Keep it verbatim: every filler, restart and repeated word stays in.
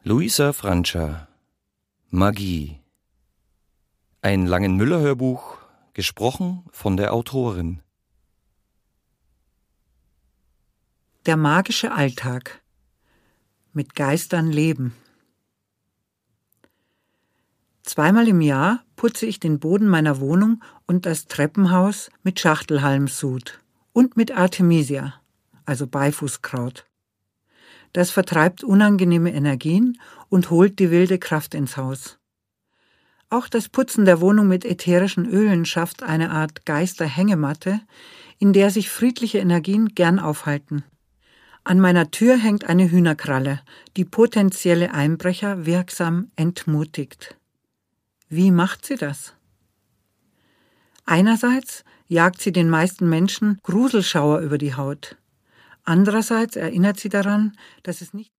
Luisa Franscha, Magie. Ein Langenmüller-Hörbuch, gesprochen von der Autorin. Der magische Alltag. Mit Geistern leben. Zweimal im Jahr putze ich den Boden meiner Wohnung und das Treppenhaus mit Schachtelhalmsud und mit Artemisia, also Beifußkraut. Das vertreibt unangenehme Energien und holt die wilde Kraft ins Haus. Auch das Putzen der Wohnung mit ätherischen Ölen schafft eine Art Geisterhängematte, in der sich friedliche Energien gern aufhalten. An meiner Tür hängt eine Hühnerkralle, die potenzielle Einbrecher wirksam entmutigt. Wie macht sie das? Einerseits jagt sie den meisten Menschen Gruselschauer über die Haut. Andererseits erinnert sie daran, dass es nicht